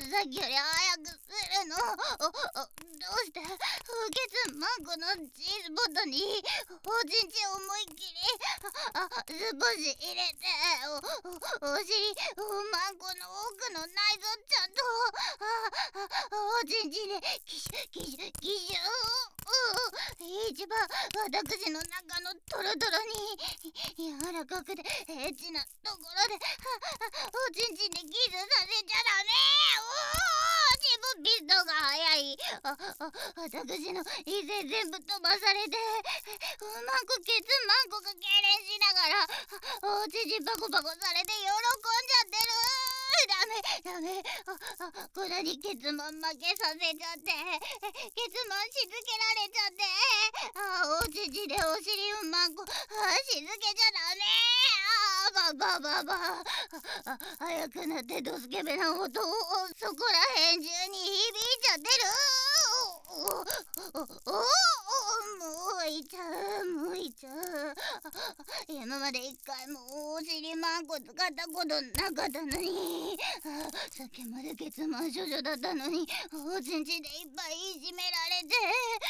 さっきより早くするの。どうして不潔マンコの G スポットにおちんち思いっきり少し入れてお尻マンコの奥の内臓ちゃんとおちんちでキシュ一番私の中のトロトロに柔らかくてエッチなところでおちんちんでキスさせちゃダメ。自分ピストが速い。私の異性全部飛ばされてマンコケツマンコが痙攣しながらおちんちんパコパコされて喜んじゃってる。ダメこれにケツマン負けさせちゃってケツマンしずけられちゃっておちんちんでお尻マンコしずけちゃダメ。早くなってドスケベな音をそこらへん中に響いちゃってる。もういちゃう。今まで一回もお尻マンコ使ったことなかったのにさっきまでケツマン少女だったのにおちんちんでいっぱいいじめられて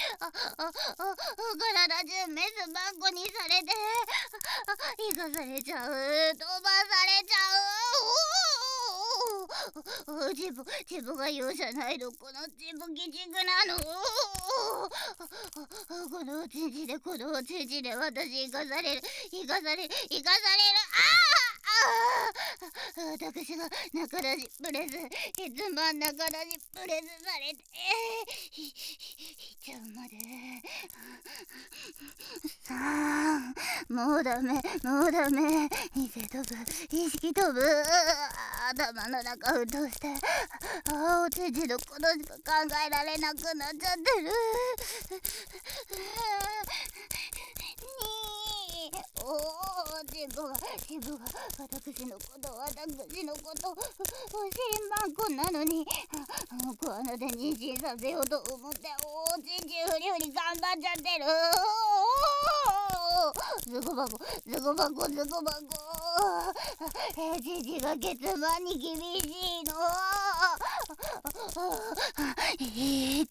体中メスマンコにされて生かされちゃう飛ばされちゃう。自分が容赦ないのこの自分鬼畜なの。このおちんちで私生かされる。私が中出しプレスケツマン中出しプレスされてちゃうまでさあもうダメ意識飛ぶ頭の中沸騰しておちんちのことしか考えられなくなっちゃってる。自分が私のことお尻マンコなのにこの手妊娠させようと思っておちんちフリフリ頑張っちゃってる。ズコバコじじがケツマンに厳しいの。いっ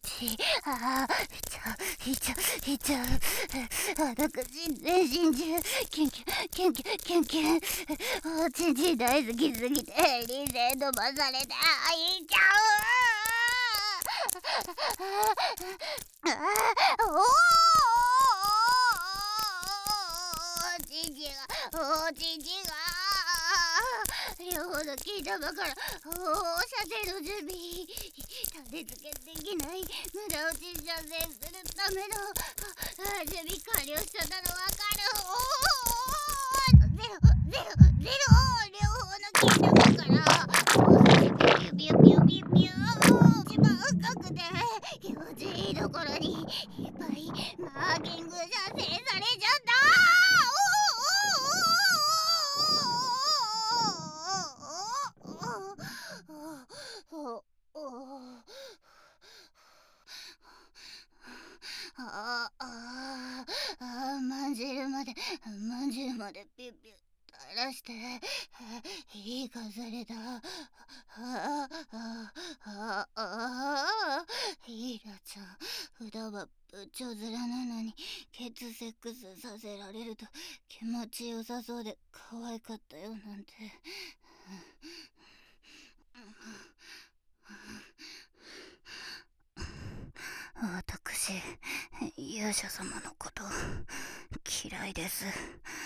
ちゃう私全身中キュンおちんちん大好きすぎてリセ飛ばされていっちゃう。おちんちが両方の金玉から放射線の準備立て付けできない無駄落ち射精するための準備完了しちゃったのわかる。ゼロ両方の金玉から放射線ビュー一番深くて気持ちいいところにいっぱいマーキング射精されちゃった。まんじるまでピュッピュッ垂らして生かされた。ヒーラちゃん普段は仏頂面なのにケツセックスさせられると気持ちよさそうで可愛かったよなんて。私勇者様のこと嫌いです。